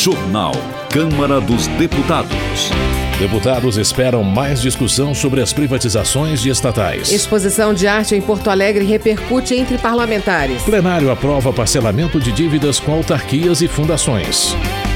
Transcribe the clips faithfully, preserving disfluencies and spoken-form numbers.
Jornal Câmara dos Deputados. Deputados esperam mais discussão sobre as privatizações de estatais. Exposição de arte em Porto Alegre repercute entre parlamentares. Plenário aprova parcelamento de dívidas com autarquias e fundações.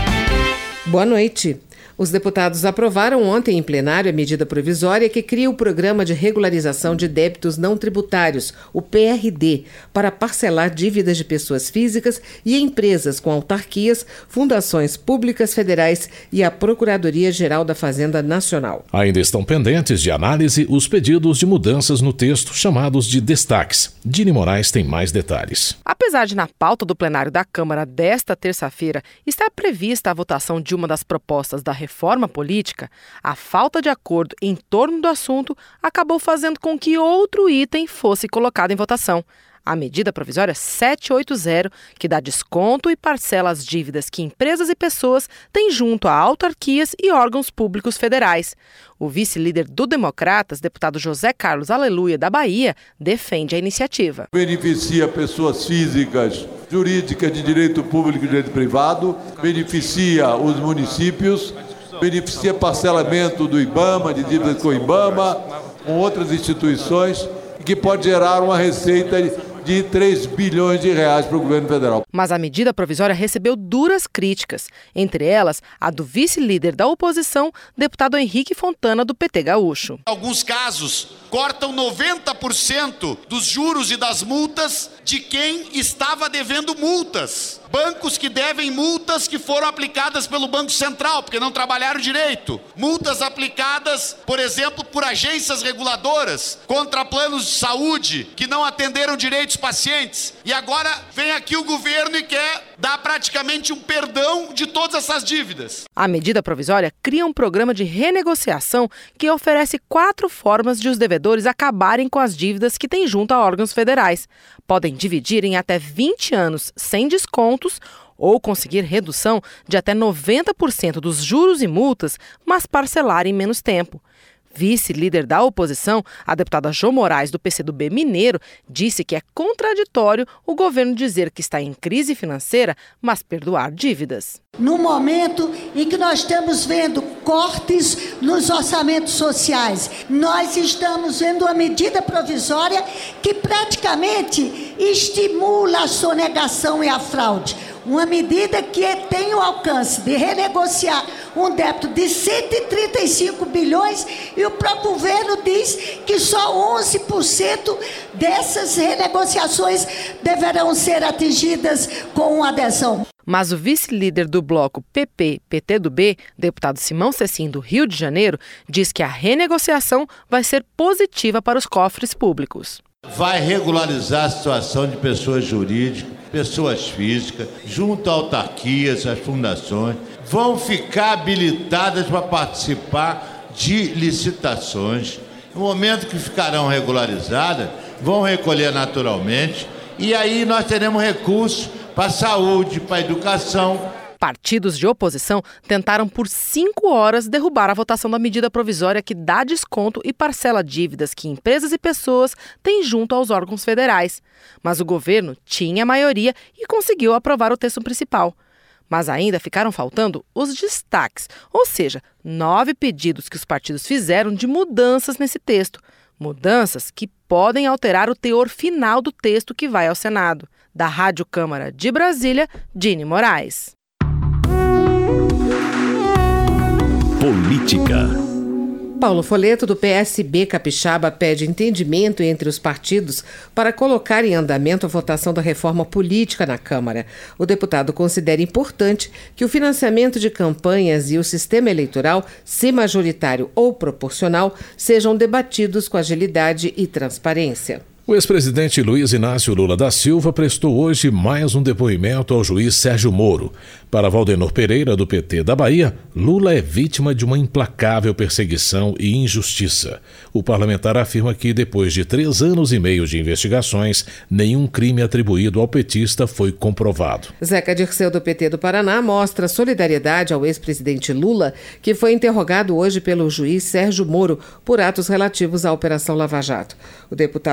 Boa noite. Os deputados aprovaram ontem em plenário a medida provisória que cria o Programa de Regularização de Débitos Não Tributários, o P R D, para parcelar dívidas de pessoas físicas e empresas com autarquias, fundações públicas federais e a Procuradoria-Geral da Fazenda Nacional. Ainda estão pendentes de análise os pedidos de mudanças no texto chamados de destaques. Dini Moraes tem mais detalhes. Apesar de na pauta do plenário da Câmara desta terça-feira estar prevista a votação de uma das propostas da reforma reforma política, a falta de acordo em torno do assunto acabou fazendo com que outro item fosse colocado em votação. A medida provisória setecentos e oitenta, que dá desconto e parcela as dívidas que empresas e pessoas têm junto a autarquias e órgãos públicos federais. O vice-líder do Democratas, deputado José Carlos Aleluia, da Bahia, defende a iniciativa. Beneficia pessoas físicas, jurídicas de direito público e direito privado, beneficia os municípios, beneficia parcelamento do IBAMA, de dívidas com o IBAMA, com outras instituições, que pode gerar uma receita de três bilhões de reais para o governo federal. Mas a medida provisória recebeu duras críticas, entre elas a do vice-líder da oposição, deputado Henrique Fontana, do P T Gaúcho. Em alguns casos, cortam noventa por cento dos juros e das multas de quem estava devendo multas. Bancos que devem multas que foram aplicadas pelo Banco Central, porque não trabalharam direito. Multas aplicadas, por exemplo, por agências reguladoras contra planos de saúde que não atenderam direito os pacientes. E agora vem aqui o governo e quer dar praticamente um perdão de todas essas dívidas. A medida provisória cria um programa de renegociação que oferece quatro formas de os devedores acabarem com as dívidas que têm junto a órgãos federais. Podem dividir em até vinte anos sem descontos ou conseguir redução de até noventa por cento dos juros e multas, mas parcelar em menos tempo. Vice-líder da oposição, a deputada Jo Moraes, do P C do B Mineiro, disse que é contraditório o governo dizer que está em crise financeira, mas perdoar dívidas. No momento em que nós estamos vendo cortes nos orçamentos sociais, nós estamos vendo uma medida provisória que praticamente estimula a sonegação e a fraude. Uma medida que tem o alcance de renegociar um débito de cento e trinta e cinco bilhões e o próprio governo diz que só onze por cento dessas renegociações deverão ser atingidas com adesão. Mas o vice-líder do bloco P P P T do B, deputado Simão Cecim, do Rio de Janeiro, diz que a renegociação vai ser positiva para os cofres públicos. Vai regularizar a situação de pessoas jurídicas, pessoas físicas, junto a autarquias, as fundações, vão ficar habilitadas para participar de licitações. No momento que ficarão regularizadas, vão recolher naturalmente e aí nós teremos recursos para a saúde, para a educação. Partidos de oposição tentaram por cinco horas derrubar a votação da medida provisória que dá desconto e parcela dívidas que empresas e pessoas têm junto aos órgãos federais. Mas o governo tinha maioria e conseguiu aprovar o texto principal. Mas ainda ficaram faltando os destaques, ou seja, nove pedidos que os partidos fizeram de mudanças nesse texto. Mudanças que podem alterar o teor final do texto que vai ao Senado. Da Rádio Câmara de Brasília, Dini Moraes. Política. Paulo Folletto, do P S B Capixaba, pede entendimento entre os partidos para colocar em andamento a votação da reforma política na Câmara. O deputado considera importante que o financiamento de campanhas e o sistema eleitoral, se majoritário ou proporcional, sejam debatidos com agilidade e transparência. O ex-presidente Luiz Inácio Lula da Silva prestou hoje mais um depoimento ao juiz Sérgio Moro. Para Valdenor Pereira, do P T da Bahia, Lula é vítima de uma implacável perseguição e injustiça. O parlamentar afirma que, depois de três anos e meio de investigações, nenhum crime atribuído ao petista foi comprovado. Zeca Dirceu, do P T do Paraná, mostra solidariedade ao ex-presidente Lula, que foi interrogado hoje pelo juiz Sérgio Moro por atos relativos à Operação Lava Jato. O deputado considera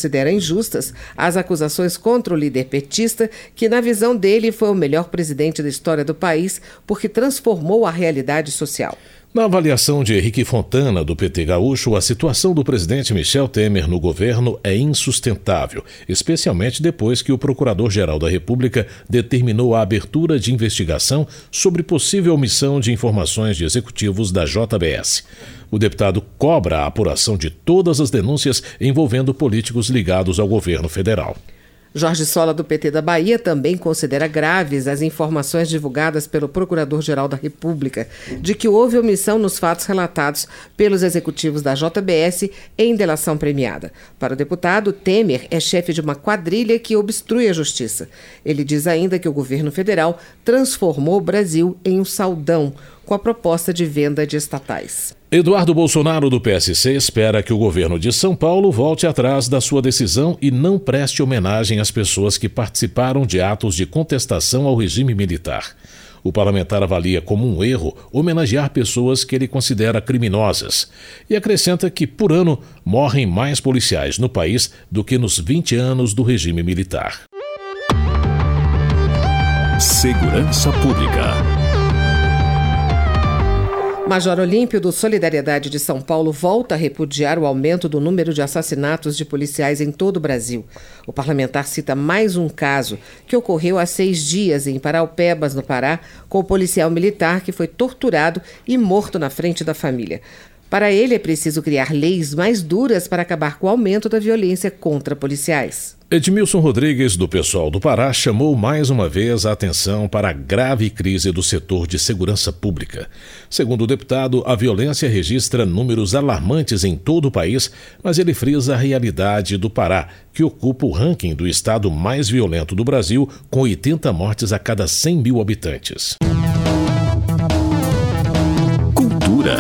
considera injustas as acusações contra o líder petista, que na visão dele foi o melhor presidente da história do país porque transformou a realidade social. Na avaliação de Henrique Fontana, do P T gaúcho, a situação do presidente Michel Temer no governo é insustentável, especialmente depois que o Procurador-Geral da República determinou a abertura de investigação sobre possível omissão de informações de executivos da J B S. O deputado cobra a apuração de todas as denúncias envolvendo políticos ligados ao governo federal. Jorge Sola, do P T da Bahia, também considera graves as informações divulgadas pelo Procurador-Geral da República de que houve omissão nos fatos relatados pelos executivos da J B S em delação premiada. Para o deputado, Temer é chefe de uma quadrilha que obstrui a justiça. Ele diz ainda que o governo federal transformou o Brasil em um saldão com a proposta de venda de estatais. Eduardo Bolsonaro, do P S C, espera que o governo de São Paulo volte atrás da sua decisão e não preste homenagem às pessoas que participaram de atos de contestação ao regime militar. O parlamentar avalia como um erro homenagear pessoas que ele considera criminosas e acrescenta que, por ano, morrem mais policiais no país do que nos vinte anos do regime militar. Segurança Pública. Major Olímpio, do Solidariedade de São Paulo, volta a repudiar o aumento do número de assassinatos de policiais em todo o Brasil. O parlamentar cita mais um caso que ocorreu há seis dias em Paraupebas, no Pará, com o policial militar que foi torturado e morto na frente da família. Para ele, é preciso criar leis mais duras para acabar com o aumento da violência contra policiais. Edmilson Rodrigues, do PSOL do Pará, chamou mais uma vez a atenção para a grave crise do setor de segurança pública. Segundo o deputado, a violência registra números alarmantes em todo o país, mas ele frisa a realidade do Pará, que ocupa o ranking do estado mais violento do Brasil, com oitenta mortes a cada cem mil habitantes. Cultura.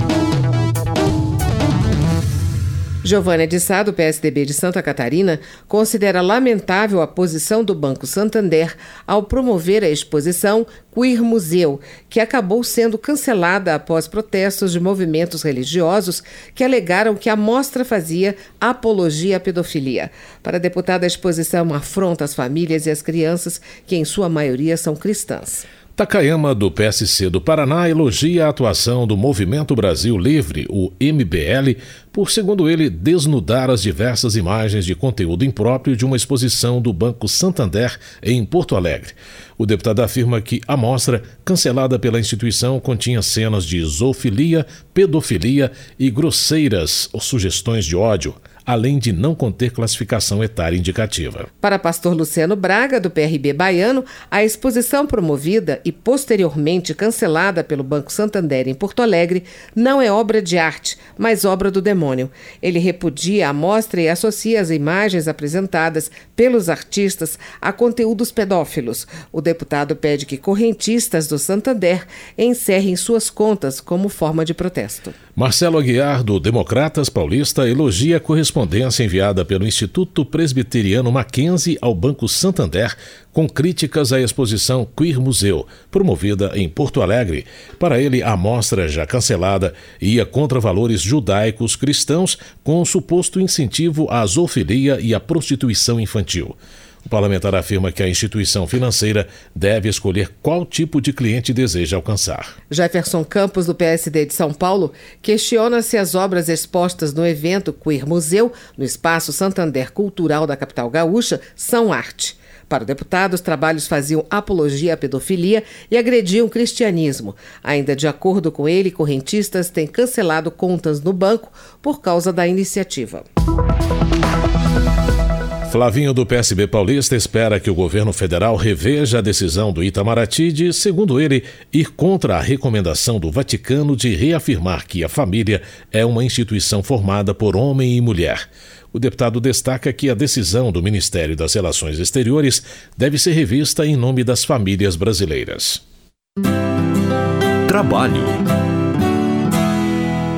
Giovânia de Sá, do P S D B de Santa Catarina, considera lamentável a posição do Banco Santander ao promover a exposição Queer Museu, que acabou sendo cancelada após protestos de movimentos religiosos que alegaram que a mostra fazia apologia à pedofilia. Para a deputada, a exposição afronta as famílias e as crianças, que em sua maioria são cristãs. Takayama, do P S C do Paraná, elogia a atuação do Movimento Brasil Livre, o M B L, por, segundo ele, desnudar as diversas imagens de conteúdo impróprio de uma exposição do Banco Santander em Porto Alegre. O deputado afirma que a mostra, cancelada pela instituição, continha cenas de zoofilia, pedofilia e grosseiras ou sugestões de ódio, além de não conter classificação etária indicativa. Para pastor Luciano Braga, do P R B baiano, a exposição promovida e posteriormente cancelada pelo Banco Santander em Porto Alegre não é obra de arte, mas obra do demônio. Ele repudia a mostra e associa as imagens apresentadas pelos artistas a conteúdos pedófilos. O deputado pede que correntistas do Santander encerrem suas contas como forma de protesto. Marcelo Aguiar, do Democratas Paulista, elogia a correspondência enviada pelo Instituto Presbiteriano Mackenzie ao Banco Santander com críticas à exposição Queer Museu, promovida em Porto Alegre. Para ele, a mostra, já cancelada, ia contra valores judaicos cristãos com suposto incentivo à zoofilia e à prostituição infantil. O parlamentar afirma que a instituição financeira deve escolher qual tipo de cliente deseja alcançar. Jefferson Campos, do P S D de São Paulo, questiona se as obras expostas no evento Queer Museu, no Espaço Santander Cultural da capital gaúcha, são arte. Para o deputado, os trabalhos faziam apologia à pedofilia e agrediam o cristianismo. Ainda de acordo com ele, correntistas têm cancelado contas no banco por causa da iniciativa. Flavinho, do P S B paulista, espera que o governo federal reveja a decisão do Itamaraty de, segundo ele, ir contra a recomendação do Vaticano de reafirmar que a família é uma instituição formada por homem e mulher. O deputado destaca que a decisão do Ministério das Relações Exteriores deve ser revista em nome das famílias brasileiras. Trabalho.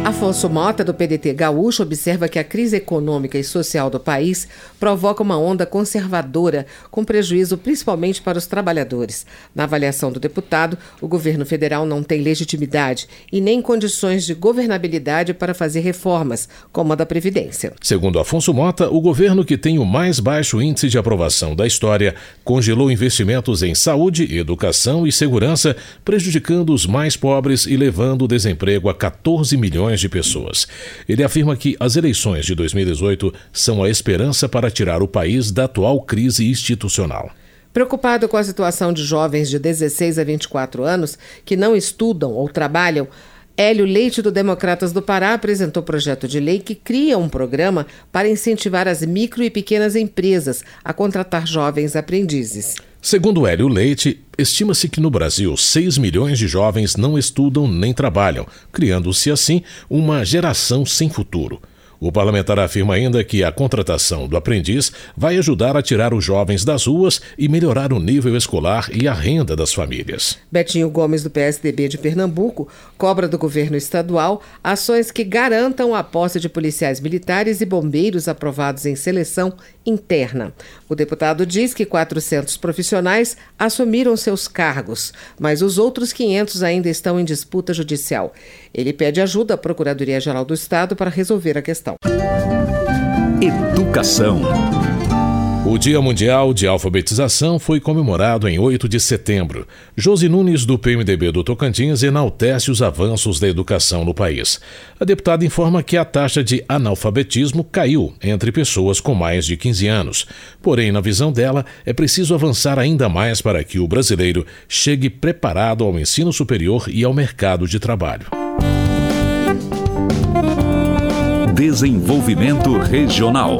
Afonso Mota, do P D T gaúcho, observa que a crise econômica e social do país provoca uma onda conservadora, com prejuízo principalmente para os trabalhadores. Na avaliação do deputado, o governo federal não tem legitimidade e nem condições de governabilidade para fazer reformas, como a da Previdência. Segundo Afonso Mota, o governo que tem o mais baixo índice de aprovação da história congelou investimentos em saúde, educação e segurança, prejudicando os mais pobres e levando o desemprego a catorze milhões de pessoas. Ele afirma que as eleições de dois mil e dezoito são a esperança para tirar o país da atual crise institucional. Preocupado com a situação de jovens de dezesseis a vinte e quatro anos que não estudam ou trabalham, Hélio Leite, do Democratas do Pará, apresentou projeto de lei que cria um programa para incentivar as micro e pequenas empresas a contratar jovens aprendizes. Segundo Hélio Leite, estima-se que no Brasil seis milhões de jovens não estudam nem trabalham, criando-se assim uma geração sem futuro. O parlamentar afirma ainda que a contratação do aprendiz vai ajudar a tirar os jovens das ruas e melhorar o nível escolar e a renda das famílias. Betinho Gomes, do P S D B de Pernambuco, cobra do governo estadual ações que garantam a posse de policiais militares e bombeiros aprovados em seleção interna. O deputado diz que quatrocentos profissionais assumiram seus cargos, mas os outros quinhentos ainda estão em disputa judicial. Ele pede ajuda à Procuradoria-Geral do Estado para resolver a questão. Educação. O Dia Mundial de Alfabetização foi comemorado em oito de setembro. Josi Nunes, do P M D B do Tocantins, enaltece os avanços da educação no país. A deputada informa que a taxa de analfabetismo caiu entre pessoas com mais de quinze anos. Porém, na visão dela, é preciso avançar ainda mais para que o brasileiro chegue preparado ao ensino superior e ao mercado de trabalho. Desenvolvimento regional.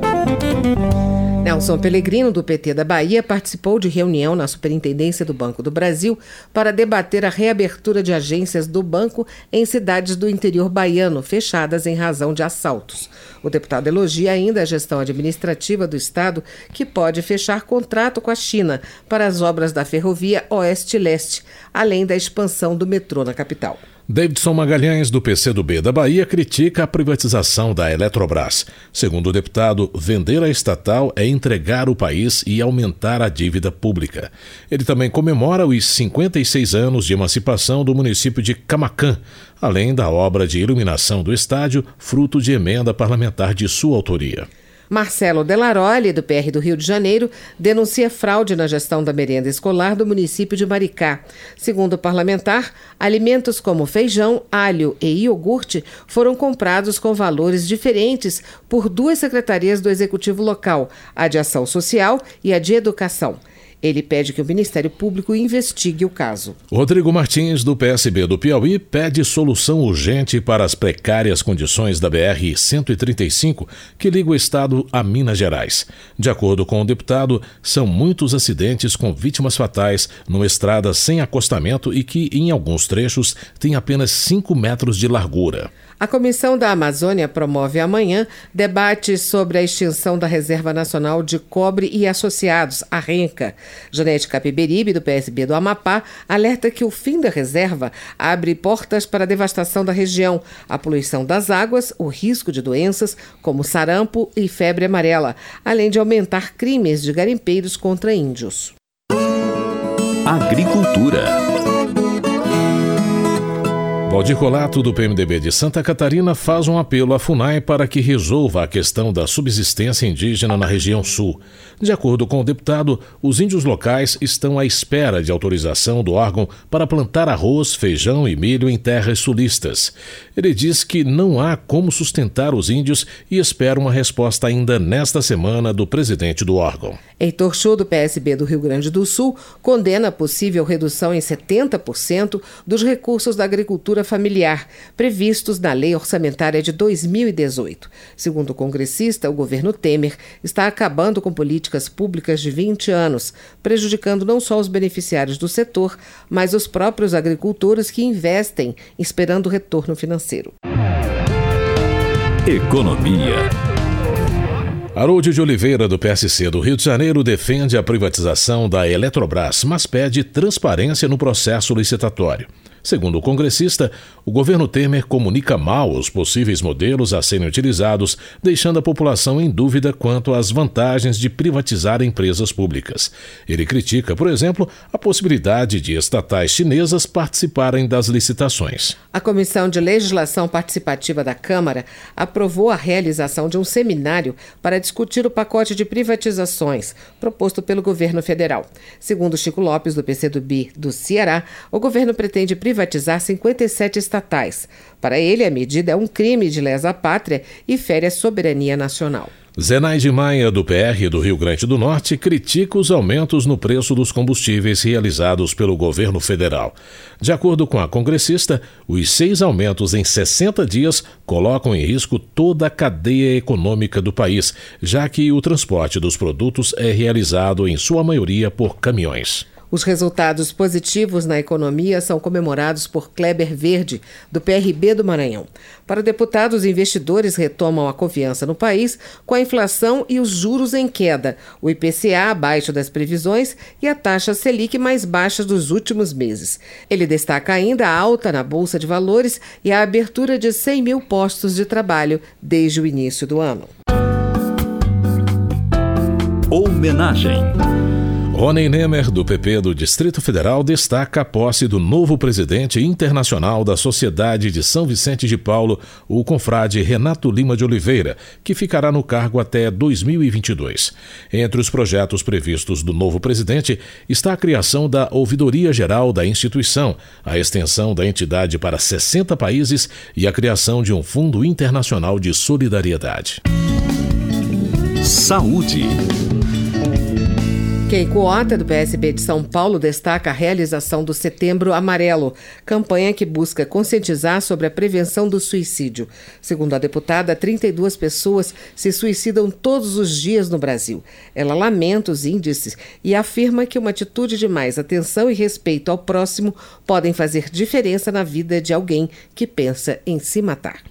Nelson Pellegrino, do P T da Bahia, participou de reunião na Superintendência do Banco do Brasil para debater a reabertura de agências do banco em cidades do interior baiano, fechadas em razão de assaltos. O deputado elogia ainda a gestão administrativa do Estado, que pode fechar contrato com a China para as obras da ferrovia Oeste-Leste, além da expansão do metrô na capital. Davidson Magalhães, do P C do B da Bahia, critica a privatização da Eletrobras. Segundo o deputado, vender a estatal é entregar o país e aumentar a dívida pública. Ele também comemora os cinquenta e seis anos de emancipação do município de Camaquã, além da obra de iluminação do estádio, fruto de emenda parlamentar de sua autoria. Marcelo Delaroli, do P R do Rio de Janeiro, denuncia fraude na gestão da merenda escolar do município de Maricá. Segundo o parlamentar, alimentos como feijão, alho e iogurte foram comprados com valores diferentes por duas secretarias do Executivo local, a de Ação Social e a de Educação. Ele pede que o Ministério Público investigue o caso. Rodrigo Martins, do P S B do Piauí, pede solução urgente para as precárias condições da B R cento e trinta e cinco, que liga o estado a Minas Gerais. De acordo com o deputado, são muitos acidentes com vítimas fatais numa estrada sem acostamento e que, em alguns trechos, tem apenas cinco metros de largura. A Comissão da Amazônia promove amanhã debate sobre a extinção da Reserva Nacional de Cobre e Associados, a RENCA. Janete Capiberibe, do P S B do Amapá, alerta que o fim da reserva abre portas para a devastação da região, a poluição das águas, o risco de doenças como sarampo e febre amarela, além de aumentar crimes de garimpeiros contra índios. Agricultura. Valdir Colato, do P M D B de Santa Catarina, faz um apelo à FUNAI para que resolva a questão da subsistência indígena na região sul. De acordo com o deputado, os índios locais estão à espera de autorização do órgão para plantar arroz, feijão e milho em terras sulistas. Ele diz que não há como sustentar os índios e espera uma resposta ainda nesta semana do presidente do órgão. Heitor Chu, do P S B do Rio Grande do Sul, condena a possível redução em setenta por cento dos recursos da agricultura familiar, previstos na Lei Orçamentária de dois mil e dezoito. Segundo o congressista, o governo Temer está acabando com políticas públicas de vinte anos, prejudicando não só os beneficiários do setor, mas os próprios agricultores que investem, esperando retorno financeiro. Economia. Harold de Oliveira, do P S C do Rio de Janeiro, defende a privatização da Eletrobras, mas pede transparência no processo licitatório. Segundo o congressista, o governo Temer comunica mal os possíveis modelos a serem utilizados, deixando a população em dúvida quanto às vantagens de privatizar empresas públicas. Ele critica, por exemplo, a possibilidade de estatais chinesas participarem das licitações. A Comissão de Legislação Participativa da Câmara aprovou a realização de um seminário para discutir o pacote de privatizações proposto pelo governo federal. Segundo Chico Lopes, do P C do B do Ceará, o governo pretende privatizar cinquenta e sete estatais. Para ele, a medida é um crime de lesa pátria e fere a soberania nacional. Zenaide Maia, do P R do Rio Grande do Norte, critica os aumentos no preço dos combustíveis realizados pelo governo federal. De acordo com a congressista, os seis aumentos em sessenta dias colocam em risco toda a cadeia econômica do país, já que o transporte dos produtos é realizado, em sua maioria, por caminhões. Os resultados positivos na economia são comemorados por Kleber Verde, do P R B do Maranhão. Para o deputado, os investidores retomam a confiança no país com a inflação e os juros em queda, o I P C A abaixo das previsões e a taxa Selic mais baixa dos últimos meses. Ele destaca ainda a alta na Bolsa de Valores e a abertura de cem mil postos de trabalho desde o início do ano. Homenagem. Rony Nemer, do P P do Distrito Federal, destaca a posse do novo presidente internacional da Sociedade de São Vicente de Paulo, o confrade Renato Lima de Oliveira, que ficará no cargo até dois mil e vinte e dois. Entre os projetos previstos do novo presidente está a criação da Ouvidoria Geral da instituição, a extensão da entidade para sessenta países e a criação de um Fundo Internacional de Solidariedade. Saúde. Keiko Ota, do P S B de São Paulo, destaca a realização do Setembro Amarelo, campanha que busca conscientizar sobre a prevenção do suicídio. Segundo a deputada, trinta e duas pessoas se suicidam todos os dias no Brasil. Ela lamenta os índices e afirma que uma atitude de mais atenção e respeito ao próximo podem fazer diferença na vida de alguém que pensa em se matar.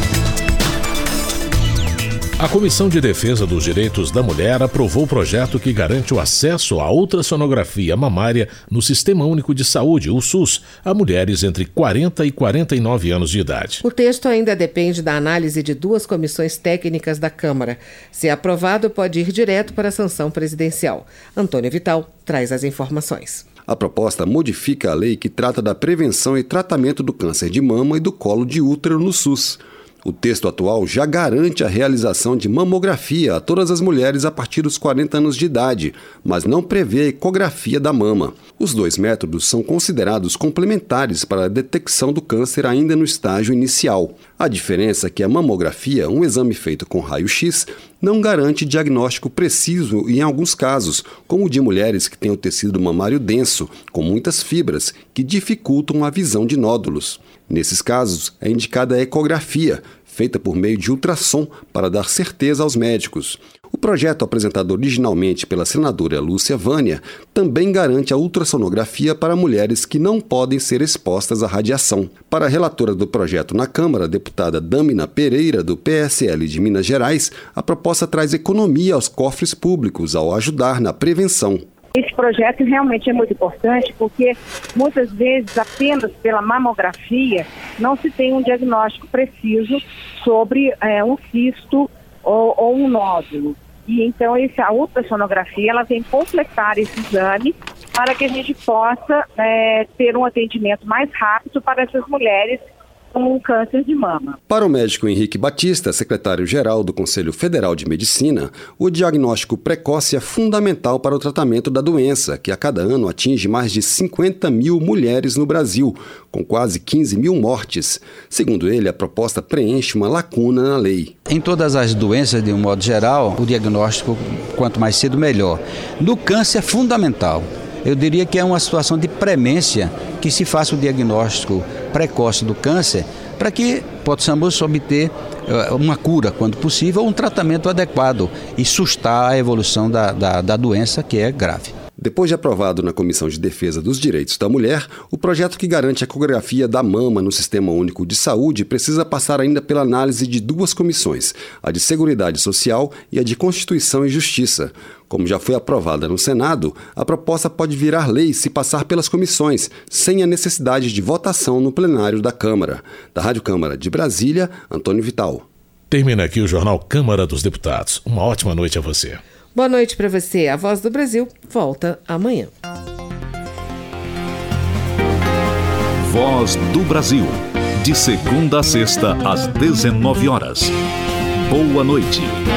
A Comissão de Defesa dos Direitos da Mulher aprovou o projeto que garante o acesso à ultrassonografia mamária no Sistema Único de Saúde, o SUS, a mulheres entre quarenta e quarenta e nove anos de idade. O texto ainda depende da análise de duas comissões técnicas da Câmara. Se aprovado, pode ir direto para a sanção presidencial. Antônio Vital traz as informações. A proposta modifica a lei que trata da prevenção e tratamento do câncer de mama e do colo de útero no SUS. O texto atual já garante a realização de mamografia a todas as mulheres a partir dos quarenta anos de idade, mas não prevê a ecografia da mama. Os dois métodos são considerados complementares para a detecção do câncer ainda no estágio inicial. A diferença é que a mamografia, um exame feito com raio-x, não garante diagnóstico preciso em alguns casos, como o de mulheres que têm o tecido mamário denso, com muitas fibras, que dificultam a visão de nódulos. Nesses casos, é indicada a ecografia, feita por meio de ultrassom, para dar certeza aos médicos. O projeto, apresentado originalmente pela senadora Lúcia Vânia, também garante a ultrassonografia para mulheres que não podem ser expostas à radiação. Para a relatora do projeto na Câmara, a deputada Dâmina Pereira, do P S L de Minas Gerais, a proposta traz economia aos cofres públicos ao ajudar na prevenção. Esse projeto realmente é muito importante porque muitas vezes apenas pela mamografia não se tem um diagnóstico preciso sobre é, um cisto ou, ou um nódulo. E então essa ultrassonografia ela vem completar esse exame para que a gente possa é, ter um atendimento mais rápido para essas mulheres com câncer de mama. Para o médico Henrique Batista, secretário-geral do Conselho Federal de Medicina, o diagnóstico precoce é fundamental para o tratamento da doença, que a cada ano atinge mais de cinquenta mil mulheres no Brasil, com quase quinze mil mortes. Segundo ele, a proposta preenche uma lacuna na lei. Em todas as doenças, de um modo geral, o diagnóstico, quanto mais cedo, melhor. No câncer é fundamental. Eu diria que é uma situação de premência que se faça o diagnóstico precoce do câncer para que possamos obter uma cura, quando possível, ou um tratamento adequado e sustar a evolução da, da, da doença, que é grave. Depois de aprovado na Comissão de Defesa dos Direitos da Mulher, o projeto que garante a ecografia da mama no Sistema Único de Saúde precisa passar ainda pela análise de duas comissões, a de Seguridade Social e a de Constituição e Justiça. Como já foi aprovada no Senado, a proposta pode virar lei se passar pelas comissões, sem a necessidade de votação no plenário da Câmara. Da Rádio Câmara de Brasília, Antônio Vital. Termina aqui o Jornal Câmara dos Deputados. Uma ótima noite a você. Boa noite para você. A Voz do Brasil volta amanhã. Voz do Brasil. De segunda a sexta, às dezenove horas. Boa noite.